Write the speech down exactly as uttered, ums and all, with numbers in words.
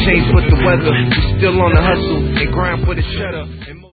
changed but the weather. We still on the hustle and grind for the shutter.